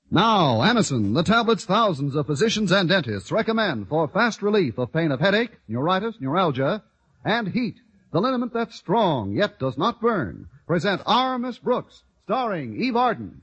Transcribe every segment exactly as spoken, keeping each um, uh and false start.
Now, Anacin, the tablets thousands of physicians and dentists recommend for fast relief of pain of headache, neuritis, neuralgia, and heat. The liniment that's strong yet does not burn. Present Our Miss Brooks, starring Eve Arden.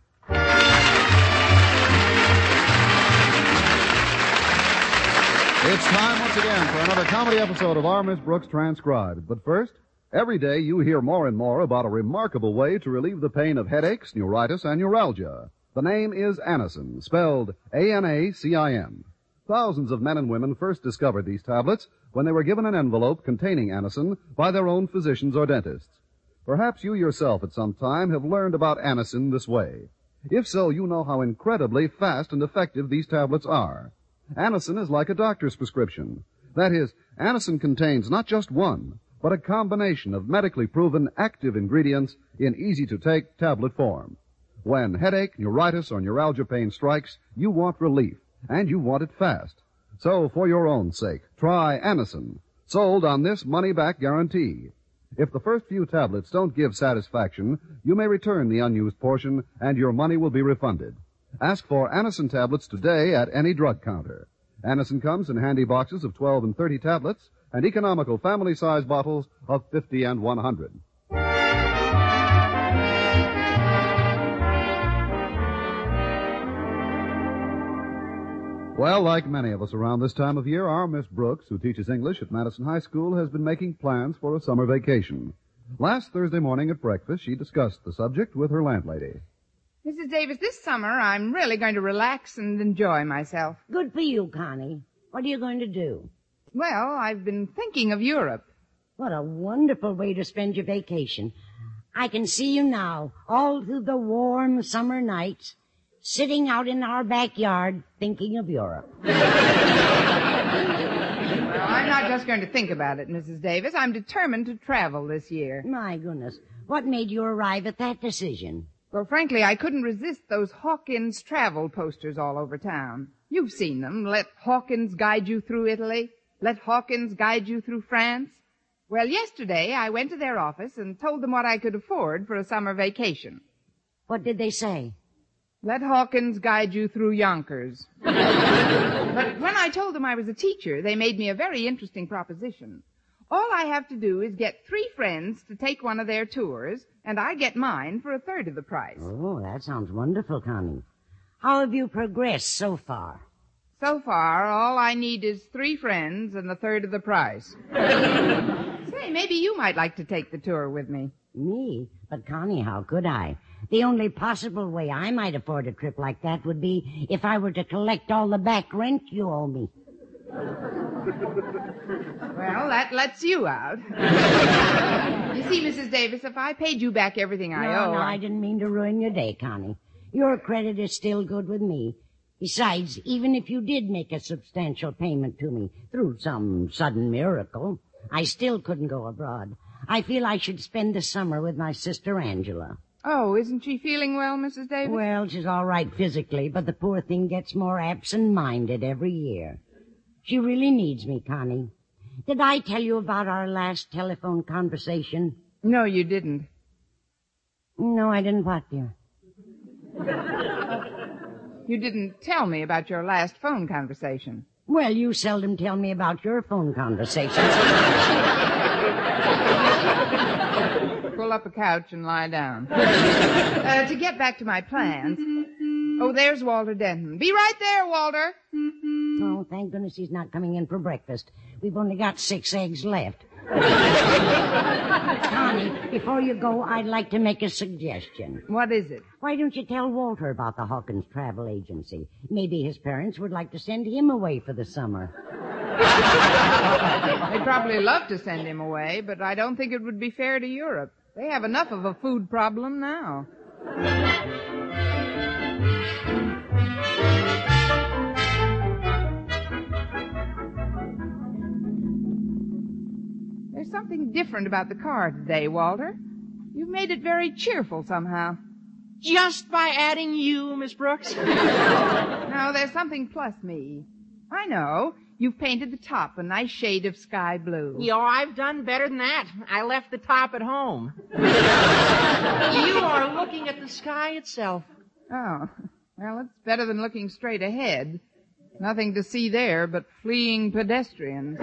It's time once again for another comedy episode of Our Miss Brooks Transcribed. But first, every day you hear more and more about a remarkable way to relieve the pain of headaches, neuritis, and neuralgia. The name is Anacin, spelled A N A C I N. Thousands of men and women first discovered these tablets when they were given an envelope containing Anacin by their own physicians or dentists. Perhaps you yourself at some time have learned about Anacin this way. If so, you know how incredibly fast and effective these tablets are. Anacin is like a doctor's prescription. That is, Anacin contains not just one, but a combination of medically proven active ingredients in easy-to-take tablet form. When headache, neuritis, or neuralgia pain strikes, you want relief, and you want it fast. So, for your own sake, try Anacin, sold on this money-back guarantee. If the first few tablets don't give satisfaction, you may return the unused portion, and your money will be refunded. Ask for Anacin tablets today at any drug counter. Anacin comes in handy boxes of twelve and thirty tablets, and economical family-size bottles of fifty and one hundred. Well, like many of us around this time of year, our Miss Brooks, who teaches English at Madison High School, has been making plans for a summer vacation. Last Thursday morning at breakfast, she discussed the subject with her landlady. Missus Davis, this summer I'm really going to relax and enjoy myself. Good for you, Connie. What are you going to do? Well, I've been thinking of Europe. What a wonderful way to spend your vacation. I can see you now, all through the warm summer nights, sitting out in our backyard thinking of Europe. Well, I'm not just going to think about it, Missus Davis. I'm determined to travel this year. My goodness. What made you arrive at that decision? Well, frankly, I couldn't resist those Hawkins travel posters all over town. You've seen them. Let Hawkins guide you through Italy. Let Hawkins guide you through France. Well, yesterday I went to their office and told them what I could afford for a summer vacation. What did they say? Let Hawkins guide you through Yonkers. But when I told them I was a teacher, they made me a very interesting proposition. All I have to do is get three friends to take one of their tours, and I get mine for a third of the price. Oh, that sounds wonderful, Connie. How have you progressed so far? So far, all I need is three friends and a third of the price. Say, maybe you might like to take the tour with me. Me? But, Connie, how could I? The only possible way I might afford a trip like that would be if I were to collect all the back rent you owe me. Well, that lets you out. You see, Missus Davis, if I paid you back everything I no, owe... No, I... I didn't mean to ruin your day, Connie. Your credit is still good with me. Besides, even if you did make a substantial payment to me through some sudden miracle, I still couldn't go abroad. I feel I should spend the summer with my sister Angela. Oh, isn't she feeling well, Missus Davis? Well, she's all right physically, but the poor thing gets more absent-minded every year. She really needs me, Connie. Did I tell you about our last telephone conversation? No, you didn't. No, I didn't what, dear? You didn't tell me about your last phone conversation. Well, you seldom tell me about your phone conversations. Pull up a couch and lie down. Uh, to get back to my plans. Oh, there's Walter Denton. Be right there, Walter. Oh, thank goodness he's not coming in for breakfast. We've only got six eggs left. Connie, before you go, I'd like to make a suggestion. What is it? Why don't you tell Walter about the Hawkins Travel Agency? Maybe his parents would like to send him away for the summer. They'd probably love to send him away, but I don't think it would be fair to Europe. They have enough of a food problem now. There's something different about the car today, Walter. You've made it very cheerful somehow. Just by adding you, Miss Brooks? No, there's something plus me. I know. You've painted the top a nice shade of sky blue. Yo, I've done better than that. I left the top at home. You are looking at the sky itself. Oh. Well, it's better than looking straight ahead. Nothing to see there but fleeing pedestrians.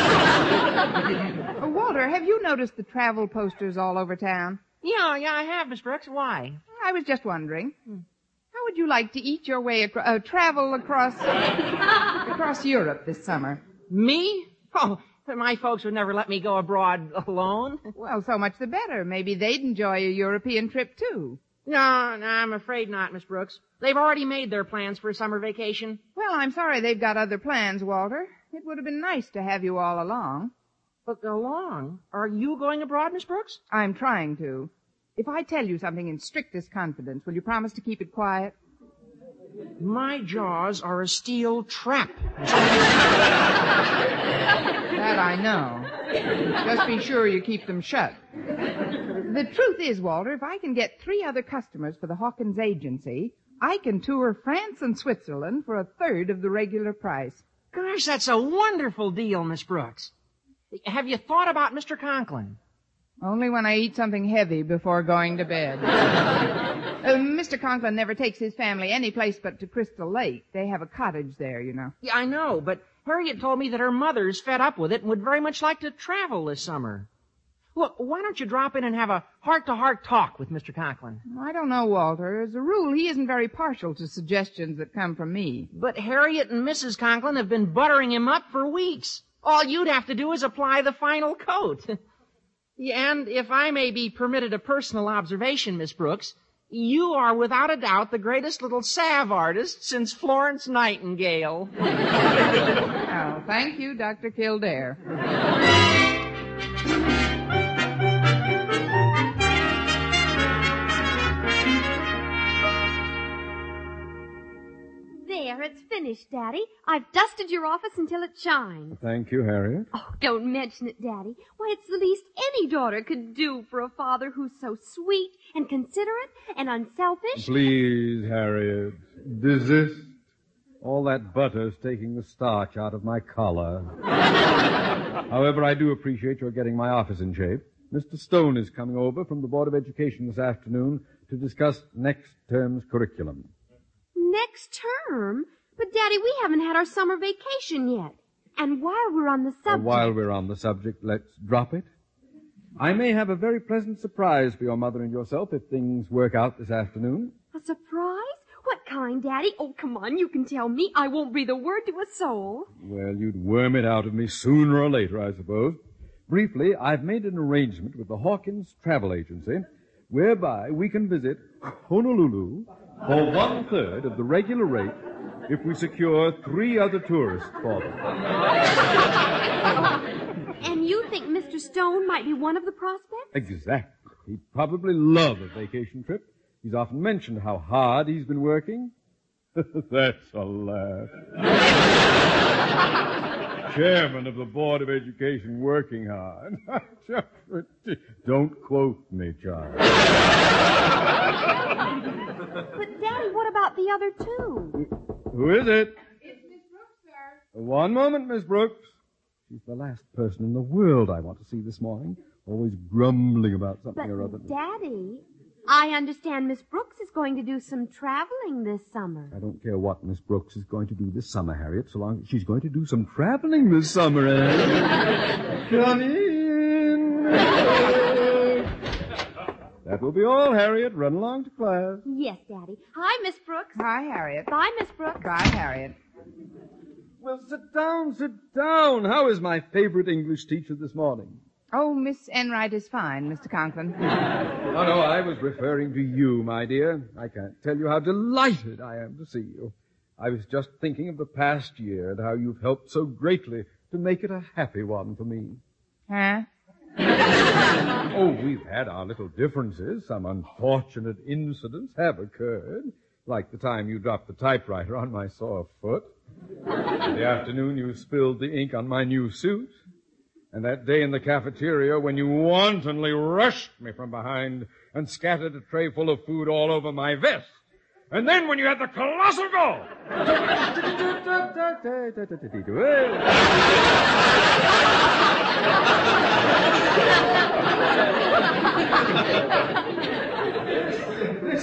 Oh, Walter, have you noticed the travel posters all over town? Yeah, yeah, I have, Miss Brooks. Why? I was just wondering. How would you like to eat your way across, uh, travel across, across Europe this summer? Me? Oh, my folks would never let me go abroad alone. Well, so much the better. Maybe they'd enjoy a European trip, too. No, no, I'm afraid not, Miss Brooks. They've already made their plans for a summer vacation. Well, I'm sorry they've got other plans, Walter. It would have been nice to have you all along. But along? Are you going abroad, Miss Brooks? I'm trying to. If I tell you something in strictest confidence, will you promise to keep it quiet? My jaws are a steel trap. That I know. Just be sure you keep them shut. The truth is, Walter, if I can get three other customers for the Hawkins agency, I can tour France and Switzerland for a third of the regular price. Gosh, that's a wonderful deal, Miss Brooks. Have you thought about Mister Conklin? Only when I eat something heavy before going to bed. uh, Mister Conklin never takes his family any place but to Crystal Lake. They have a cottage there, you know. Yeah, I know, but Harriet told me that her mother's fed up with it and would very much like to travel this summer. Look, why don't you drop in and have a heart-to-heart talk with Mister Conklin? I don't know, Walter. As a rule, he isn't very partial to suggestions that come from me. But Harriet and Missus Conklin have been buttering him up for weeks. All you'd have to do is apply the final coat. And if I may be permitted a personal observation, Miss Brooks, you are without a doubt the greatest little salve artist since Florence Nightingale. Oh, thank you, Doctor Kildare. There, it's finished, Daddy. I've dusted your office until it shines. Thank you, Harriet. Oh, don't mention it, Daddy. Why, it's the least any daughter could do for a father who's so sweet and considerate and unselfish. Please, Harriet, desist. All that butter's taking the starch out of my collar. However, I do appreciate your getting my office in shape. Mister Stone is coming over from the Board of Education this afternoon to discuss next term's curriculum. Next term? But, Daddy, we haven't had our summer vacation yet. And while we're on the subject... Uh, while we're on the subject, let's drop it. I may have a very pleasant surprise for your mother and yourself if things work out this afternoon. A surprise? What kind, Daddy? Oh, come on, you can tell me. I won't breathe a word to a soul. Well, you'd worm it out of me sooner or later, I suppose. Briefly, I've made an arrangement with the Hawkins Travel Agency whereby we can visit Honolulu for one-third of the regular rate if we secure three other tourists for them. And you think Mister Stone might be one of the prospects? Exactly. He'd probably love a vacation trip. He's often mentioned how hard he's been working. That's a laugh. Chairman of the Board of Education working hard. Don't quote me, child. But, Daddy, what about the other two? Who is it? It's Miss Brooks, sir. One moment, Miss Brooks. She's the last person in the world I want to see this morning. Always grumbling about something But, or other. Daddy, I understand Miss Brooks is going to do some traveling this summer. I don't care what Miss Brooks is going to do this summer, Harriet, so long as she's going to do some traveling this summer, eh? Come in. That will be all, Harriet. Run along to class. Yes, Daddy. Hi, Miss Brooks. Hi, Harriet. Bye, Miss Brooks. Bye, Harriet. Well, sit down, sit down. How is my favorite English teacher this morning? Oh, Miss Enright is fine, Mister Conklin. No, no, I was referring to you, my dear. I can't tell you how delighted I am to see you. I was just thinking of the past year and how you've helped so greatly to make it a happy one for me. Huh? Oh, we've had our little differences. Some unfortunate incidents have occurred, like the time you dropped the typewriter on my sore foot, the afternoon you spilled the ink on my new suit, and that day in the cafeteria when you wantonly rushed me from behind and scattered a tray full of food all over my vest. And then when you had the colossal gall.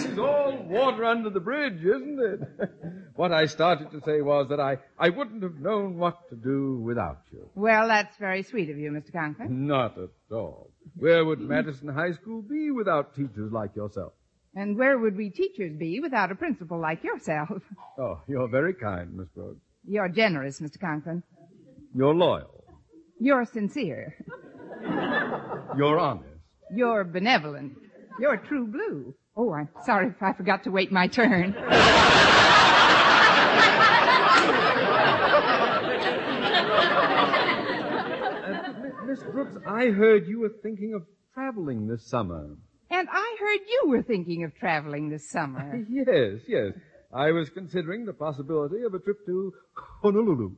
it's all water under the bridge, isn't it? What I started to say was that I, I wouldn't have known what to do without you. Well, that's very sweet of you, Mister Conklin. Not at all. Where would Madison High School be without teachers like yourself? And where would we teachers be without a principal like yourself? Oh, you're very kind, Miss Brooks. You're generous, Mister Conklin. You're loyal. You're sincere. You're honest. You're benevolent. You're true blue. Oh, I'm sorry if I forgot to wait my turn. uh, Miss Brooks, I heard you were thinking of traveling this summer. And I heard you were thinking of traveling this summer. Yes, yes. I was considering the possibility of a trip to Honolulu.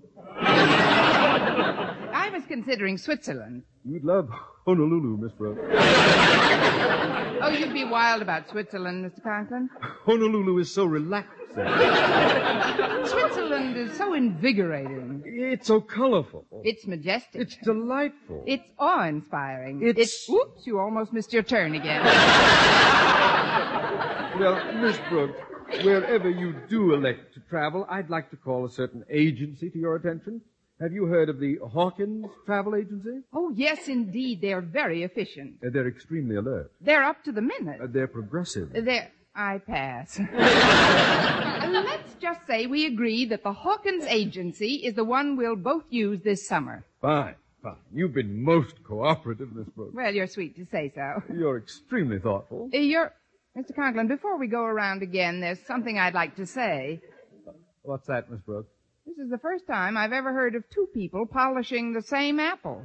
I was considering Switzerland. You'd love Honolulu, Miss Brooks. Oh, you'd be wild about Switzerland, Mister Conklin. Honolulu is so relaxing. Switzerland is so invigorating. It's so colorful. It's majestic. It's delightful. It's awe-inspiring. It's... it's... Oops, you almost missed your turn again. Well, Miss Brooks, wherever you do elect to travel, I'd like to call a certain agency to your attention. Have you heard of the Hawkins Travel Agency? Oh, yes, indeed. They're very efficient. Uh, they're extremely alert. They're up to the minute. Uh, they're progressive. They're... I pass. Let's just say we agree that the Hawkins Agency is the one we'll both use this summer. Fine, fine. You've been most cooperative, Miss Brooks. Well, you're sweet to say so. You're extremely thoughtful. Uh, you're... Mister Conklin, before we go around again, there's something I'd like to say. What's that, Miss Brooks? This is the first time I've ever heard of two people polishing the same apple.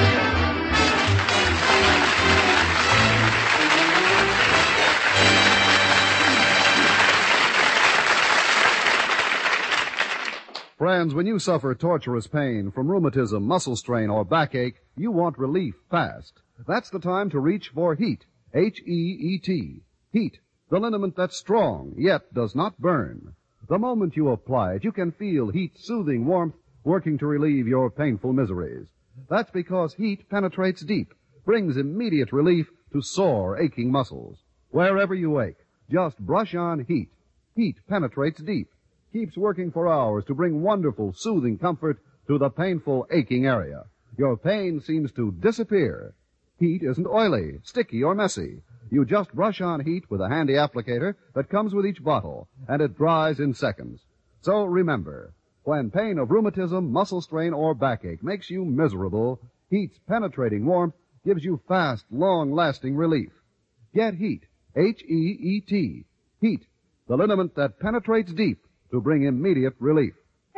Friends, when you suffer torturous pain from rheumatism, muscle strain, or backache, you want relief fast. That's the time to reach for HEAT. H E E T. HEAT, the liniment that's strong, yet does not burn. The moment you apply it, you can feel HEAT's soothing warmth working to relieve your painful miseries. That's because HEAT penetrates deep, brings immediate relief to sore, aching muscles. Wherever you ache, just brush on HEAT. HEAT penetrates deep, keeps working for hours to bring wonderful, soothing comfort to the painful, aching area. Your pain seems to disappear. HEAT isn't oily, sticky, or messy. You just brush on HEAT with a handy applicator that comes with each bottle, and it dries in seconds. So remember, when pain of rheumatism, muscle strain, or backache makes you miserable, HEAT's penetrating warmth gives you fast, long-lasting relief. Get HEAT, H E E T. HEAT, the liniment that penetrates deep to bring immediate relief.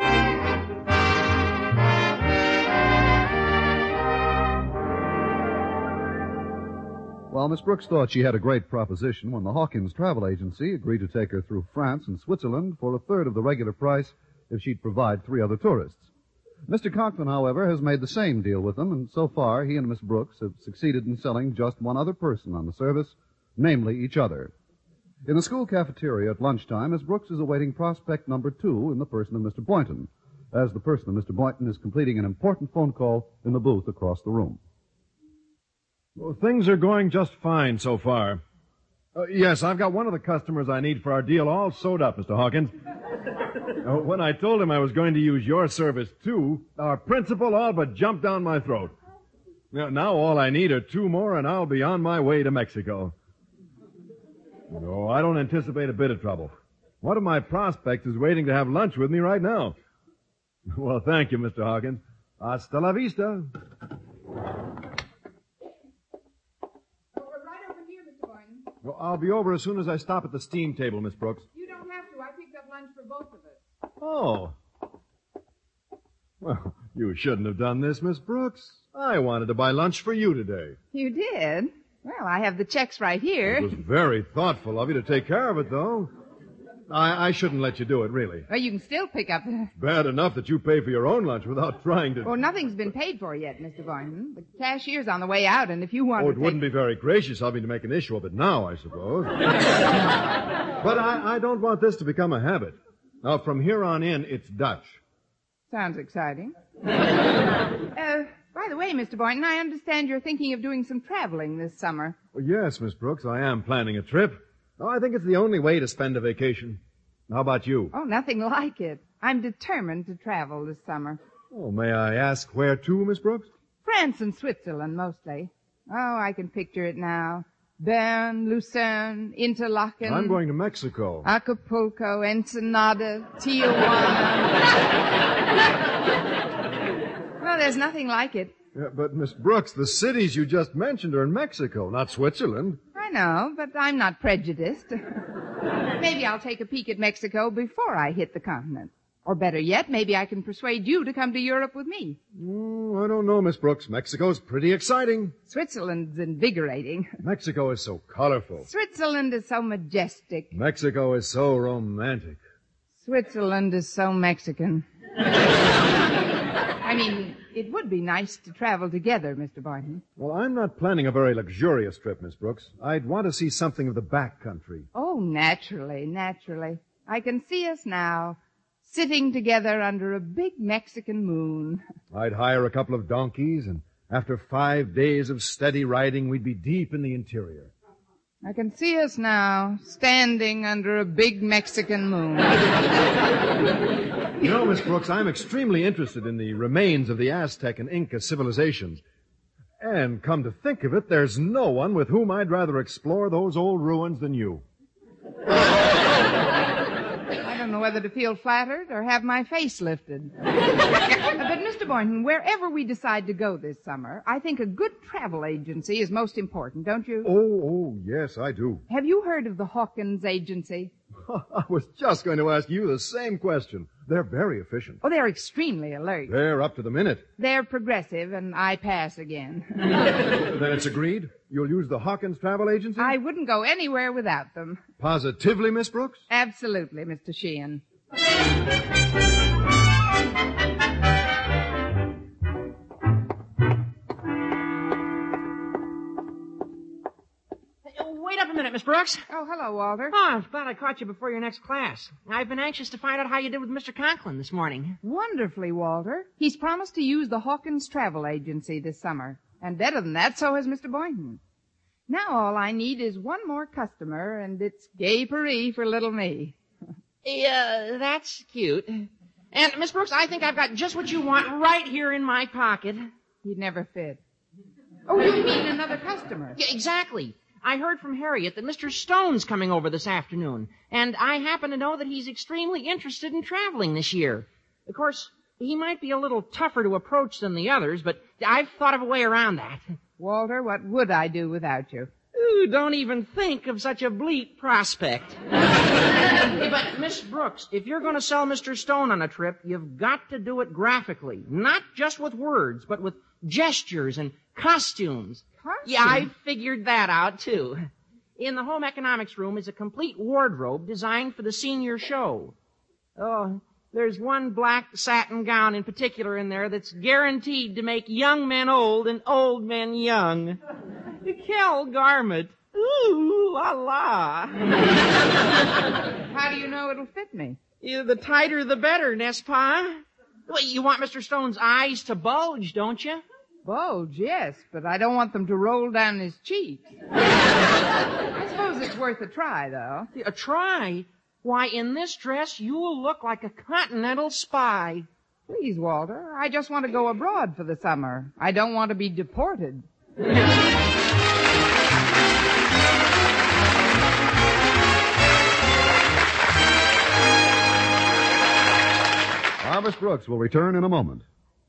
Well, Miss Brooks thought she had a great proposition when the Hawkins Travel Agency agreed to take her through France and Switzerland for a third of the regular price if she'd provide three other tourists. Mister Conklin, however, has made the same deal with them, and so far he and Miss Brooks have succeeded in selling just one other person on the service, namely each other. In the school cafeteria at lunchtime, Miss Brooks is awaiting prospect number two in the person of Mister Boynton, as the person of Mister Boynton is completing an important phone call in the booth across the room. Well, things are going just fine so far. Uh, yes, I've got one of the customers I need for our deal all sewed up, Mister Hawkins. uh, when I told him I was going to use your service, too, our principal all but jumped down my throat. Now, now all I need are two more, and I'll be on my way to Mexico. No, I don't anticipate a bit of trouble. One of my prospects is waiting to have lunch with me right now. Well, thank you, Mister Hawkins. Hasta la vista. Well, I'll be over as soon as I stop at the steam table, Miss Brooks. You don't have to. I picked up lunch for both of us. Oh. Well, you shouldn't have done this, Miss Brooks. I wanted to buy lunch for you today. You did? Well, I have the checks right here. It was very thoughtful of you to take care of it, though. I, I shouldn't let you do it, really. Well, you can still pick up... Bad enough that you pay for your own lunch without trying to... Well, nothing's been paid for yet, Mister Boynton. The cashier's on the way out, and if you want Oh, to it take... wouldn't be very gracious of me to make an issue of it now, I suppose. But I, I don't want this to become a habit. Now, from here on in, it's Dutch. Sounds exciting. uh, by the way, Mister Boynton, I understand you're thinking of doing some traveling this summer. Well, yes, Miss Brooks, I am planning a trip. Oh, I think it's the only way to spend a vacation. How about you? Oh, nothing like it. I'm determined to travel this summer. Oh, may I ask where to, Miss Brooks? France and Switzerland, mostly. Oh, I can picture it now. Bern, Lucerne, Interlaken. I'm going to Mexico. Acapulco, Ensenada, Tijuana. No, there's nothing like it. Yeah, but, Miss Brooks, the cities you just mentioned are in Mexico, not Switzerland. I know, but I'm not prejudiced. Maybe I'll take a peek at Mexico before I hit the continent. Or better yet, maybe I can persuade you to come to Europe with me. Mm, I don't know, Miss Brooks. Mexico's pretty exciting. Switzerland's invigorating. Mexico is so colorful. Switzerland is so majestic. Mexico is so romantic. Switzerland is so Mexican. I mean, it would be nice to travel together, Mister Boynton. Well, I'm not planning a very luxurious trip, Miss Brooks. I'd want to see something of the back country. Oh, naturally, naturally. I can see us now, sitting together under a big Mexican moon. I'd hire a couple of donkeys, and after five days of steady riding, we'd be deep in the interior. I can see us now, standing under a big Mexican moon. You know, Miss Brooks, I'm extremely interested in the remains of the Aztec and Inca civilizations. And come to think of it, there's no one with whom I'd rather explore those old ruins than you. I don't know whether to feel flattered or have my face lifted. But, Mister Boynton, wherever we decide to go this summer, I think a good travel agency is most important, don't you? Oh, oh, yes, I do. Have you heard of the Hawkins Agency? I was just going to ask you the same question. They're very efficient. Oh, they're extremely alert. They're up to the minute. They're progressive, and I pass again. Then it's agreed? You'll use the Hawkins Travel Agency? I wouldn't go anywhere without them. Positively, Miss Brooks? Absolutely, Mister Sheehan. Wait up a minute, Miss Brooks. Oh, hello, Walter. Oh, I'm glad I caught you before your next class. I've been anxious to find out how you did with Mister Conklin this morning. Wonderfully, Walter. He's promised to use the Hawkins Travel Agency this summer. And better than that, so has Mister Boynton. Now all I need is one more customer, and it's gay Paris for little me. Yeah, that's cute. And, Miss Brooks, I think I've got just what you want right here in my pocket. He'd never fit. Oh, you mean another customer? Yeah, exactly. I heard from Harriet that Mister Stone's coming over this afternoon, and I happen to know that he's extremely interested in traveling this year. Of course, he might be a little tougher to approach than the others, but I've thought of a way around that. Walter, what would I do without you? Ooh, don't even think of such a bleak prospect. Hey, but, Miss Brooks, if you're going to sell Mister Stone on a trip, you've got to do it graphically. Not just with words, but with gestures and costumes. Costumes? Yeah, I figured that out, too. In the home economics room is a complete wardrobe designed for the senior show. Oh, there's one black satin gown in particular in there that's guaranteed to make young men old and old men young. Kel Garment. Ooh, la la. How do you know it'll fit me? Yeah, the tighter the better, n'est-ce pas? Well, you want Mister Stone's eyes to bulge, don't you? Bulge, yes, but I don't want them to roll down his cheeks. I suppose it's worth a try, though. A try? Why, in this dress, you'll look like a continental spy. Please, Walter, I just want to go abroad for the summer. I don't want to be deported. Miss Brooks will return in a moment.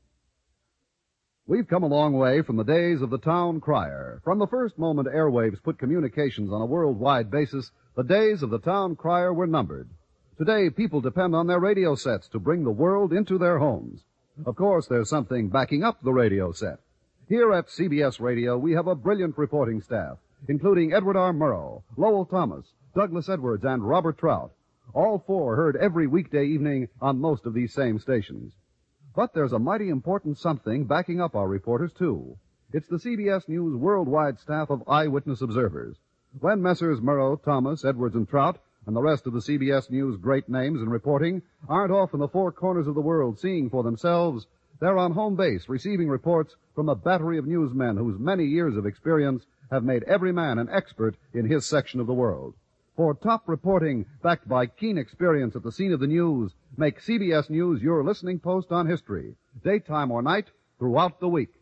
We've come a long way from the days of the town crier. From the first moment airwaves put communications on a worldwide basis, the days of the town crier were numbered. Today, people depend on their radio sets to bring the world into their homes. Of course, there's something backing up the radio set. Here at C B S Radio, we have a brilliant reporting staff, including Edward R. Murrow, Lowell Thomas, Douglas Edwards, and Robert Trout. All four heard every weekday evening on most of these same stations. But there's a mighty important something backing up our reporters, too. It's the C B S News worldwide staff of eyewitness observers. When Messrs. Murrow, Thomas, Edwards, and Trout, and the rest of the C B S News great names in reporting, aren't off in the four corners of the world seeing for themselves, they're on home base receiving reports from a battery of newsmen whose many years of experience have made every man an expert in his section of the world. For top reporting backed by keen experience at the scene of the news, make C B S News your listening post on history, daytime or night, throughout the week.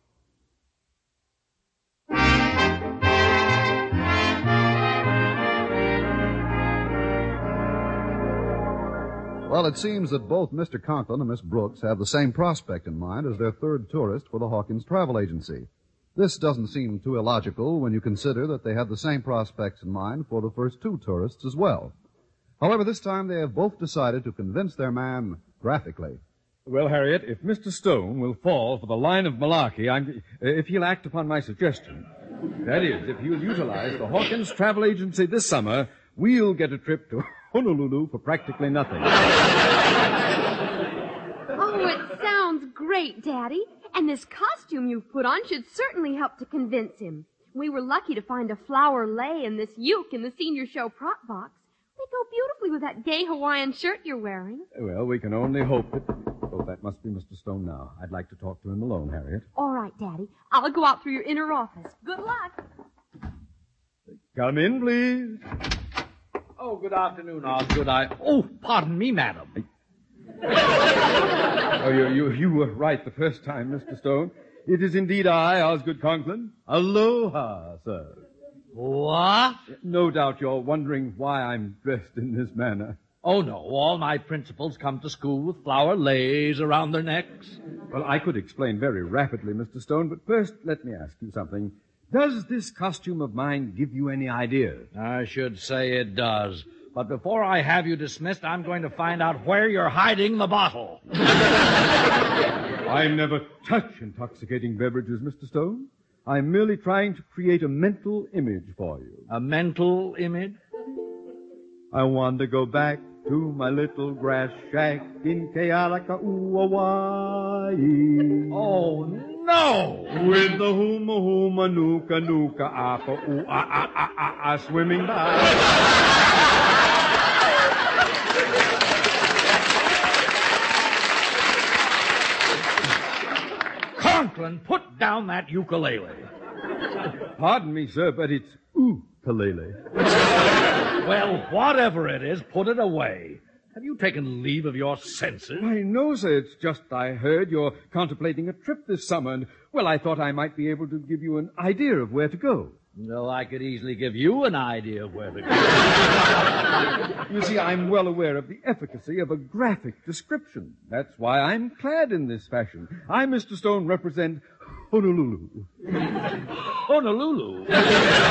Well, it seems that both Mister Conklin and Miss Brooks have the same prospect in mind as their third tourist for the Hawkins Travel Agency. This doesn't seem too illogical when you consider that they had the same prospects in mind for the first two tourists as well. However, this time they have both decided to convince their man graphically. Well, Harriet, if Mister Stone will fall for the line of malarkey, I'm, if he'll act upon my suggestion, that is, if he'll utilize the Hawkins Travel Agency this summer, we'll get a trip to Honolulu for practically nothing. Oh, it sounds great, Daddy. And this costume you've put on should certainly help to convince him. We were lucky to find a flower lei and this uke in the senior show prop box. They go beautifully with that gay Hawaiian shirt you're wearing. Well, we can only hope that... Oh, that must be Mister Stone now. I'd like to talk to him alone, Harriet. All right, Daddy. I'll go out through your inner office. Good luck. Come in, please. Oh, good afternoon, Osgood. I... Oh, pardon me, madam. Oh, you, you, you were right the first time, Mister Stone. It is indeed I, Osgood Conklin. Aloha, sir. What? No doubt you're wondering why I'm dressed in this manner. Oh, no. All my principals come to school with flower leis around their necks. Well, I could explain very rapidly, Mister Stone, but first let me ask you something. Does this costume of mine give you any ideas? I should say it does. But before I have you dismissed, I'm going to find out where you're hiding the bottle. I never touch intoxicating beverages, Mister Stone. I'm merely trying to create a mental image for you. A mental image? I want to go back to my little grass shack in Kealaka'u, Hawaii. Oh, no! With the huma huma nuka nuka apa ooh ah ah ah ah ah swimming by. Conklin, put down that ukulele. Pardon me, sir, but it's ukulele. Well, whatever it is, put it away. Have you taken leave of your senses? Why, no, sir. It's just I heard you're contemplating a trip this summer, and, well, I thought I might be able to give you an idea of where to go. No, I could easily give you an idea of where to go. You see, I'm well aware of the efficacy of a graphic description. That's why I'm clad in this fashion. I, Mister Stone, represent Honolulu. Honolulu? What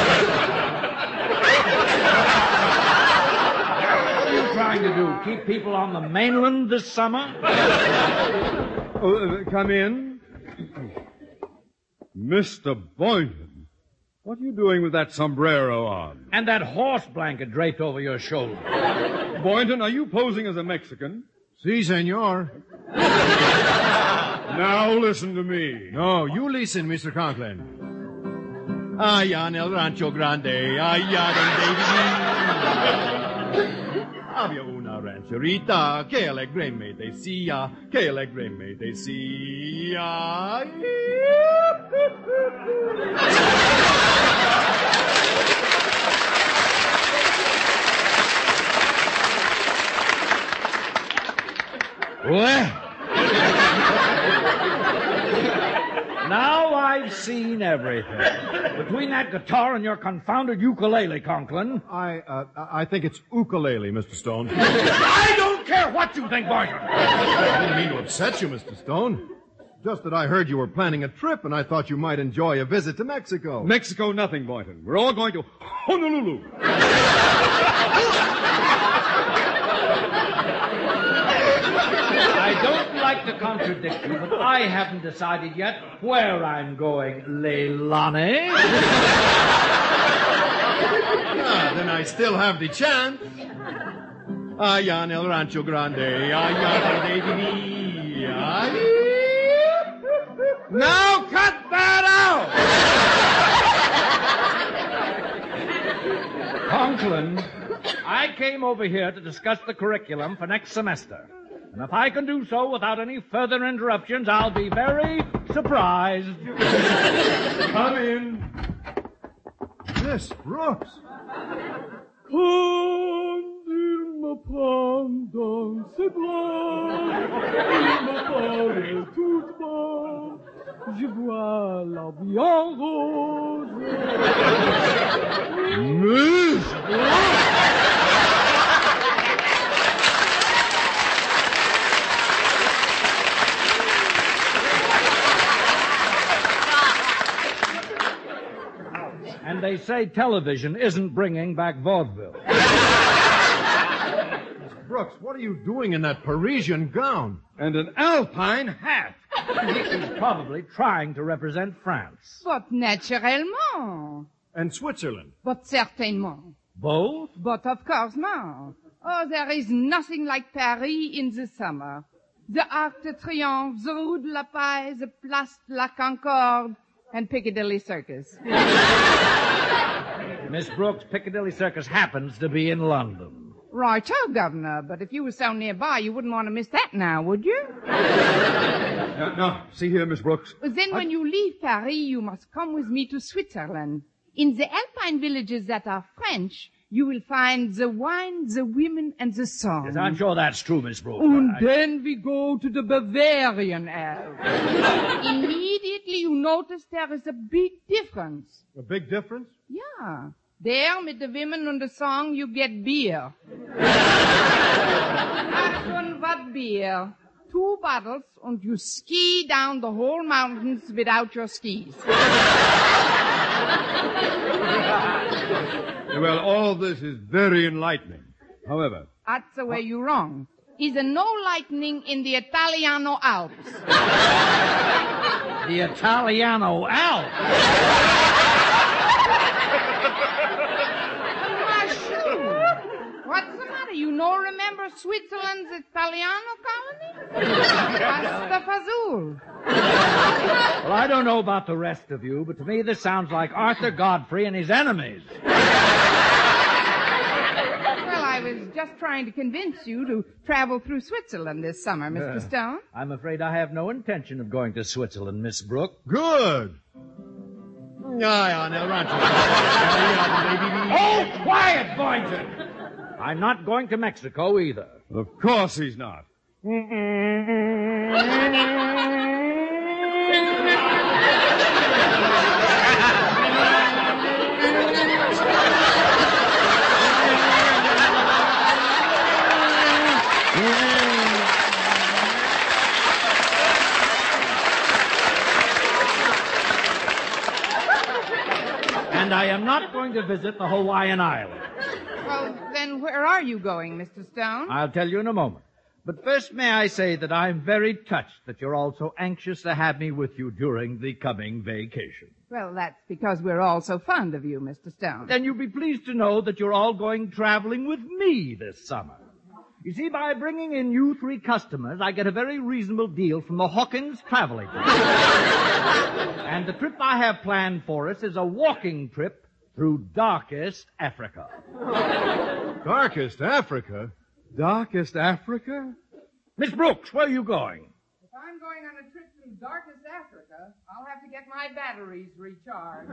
are you trying to do? Keep people on the mainland this summer? Oh, uh, come in. Mister Boynton. What are you doing with that sombrero on? And that horse blanket draped over your shoulder. Boynton, are you posing as a Mexican? Si, senor. Now listen to me. No, you listen, Mister Conklin. Allá en el rancho grande, allá donde había una rancherita que alegre me decía, que alegre me decía. Well, now I've seen everything. Between that guitar and your confounded ukulele, Conklin. I, uh, I think it's ukulele, Mister Stone. I don't care what you think, Boynton. I didn't mean to upset you, Mister Stone. Just that I heard you were planning a trip, and I thought you might enjoy a visit to Mexico. Mexico, nothing, Boynton. We're all going to Honolulu. I don't like to contradict you, but I haven't decided yet where I'm going, Leilani. Ah, then I still have the chance. Allá en el rancho grande, allá donde vivía. Now cut that out! Conklin, I came over here to discuss the curriculum for next semester. And if I can do so without any further interruptions, I'll be very surprised. Come in. Miss Brooks. Who? c'est blanc, il me paraît tout beau. Je vois la vie en rose. And they say television isn't bringing back vaudeville. Brooks, what are you doing in that Parisian gown? And an alpine hat. He's probably trying to represent France. But naturellement. And Switzerland. But certainement. Both? But of course not. Oh, there is nothing like Paris in the summer. The Arc de Triomphe, the Rue de la Paix, the Place de la Concorde, and Piccadilly Circus. Miss Brooks, Piccadilly Circus happens to be in London. Right, oh, Governor, but if you were so nearby, you wouldn't want to miss that now, would you? Now, now, see here, Miss Brooks. But then when you leave Paris, you must come with me to Switzerland. In the alpine villages that are French, you will find the wine, the women, and the song. Yes, I'm sure that's true, Miss Brooks. And I... then we go to the Bavarian Alps. Immediately you notice there is a big difference. A big difference? Yeah. There, with the women and the song, you get beer. Ach, und what beer? Two bottles, and you ski down the whole mountains without your skis. Well, all this is very enlightening. However... That's the way you're wrong. Is there no lightning in the Italiano Alps? The Italiano Alps? What's the matter? You no remember Switzerland's Italiano colony? Costa Fazul. Well, I don't know about the rest of you, but to me this sounds like Arthur Godfrey and his enemies. Well, I was just trying to convince you to travel through Switzerland this summer, Mister Uh, Stone. I'm afraid I have no intention of going to Switzerland, Miss Brooke. Good. Aye, on El Rancho. Oh, quiet, Boynton! I'm not going to Mexico either. Of course he's not. And I am not going to visit the Hawaiian Islands. Well, then where are you going, Mister Stone? I'll tell you in a moment. But first, may I say that I'm very touched that you're all so anxious to have me with you during the coming vacation. Well, that's because we're all so fond of you, Mister Stone. Then you'll be pleased to know that you're all going traveling with me this summer. You see, by bringing in you three customers, I get a very reasonable deal from the Hawkins Travel Agency. And the trip I have planned for us is a walking trip through darkest Africa. Darkest Africa? Darkest Africa? Miss Brooks, where are you going? If I'm going on a trip through darkest Africa, I'll have to get my batteries recharged.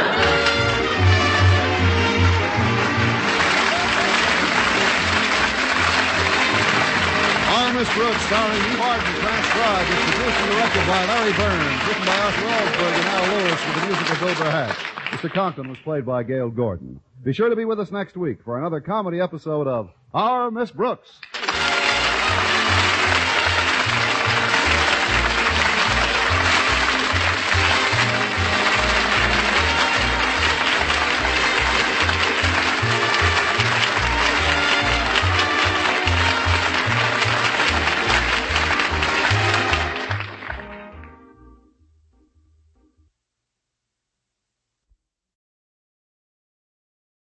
Our Miss Brooks, starring Eve Arden, transcribed, is produced and directed by Larry Burns, written by Arthur Alsberg and Al Lewis with the music of Wilbur Hatch. Mister Conklin was played by Gail Gordon. Be sure to be with us next week for another comedy episode of Our Miss Brooks.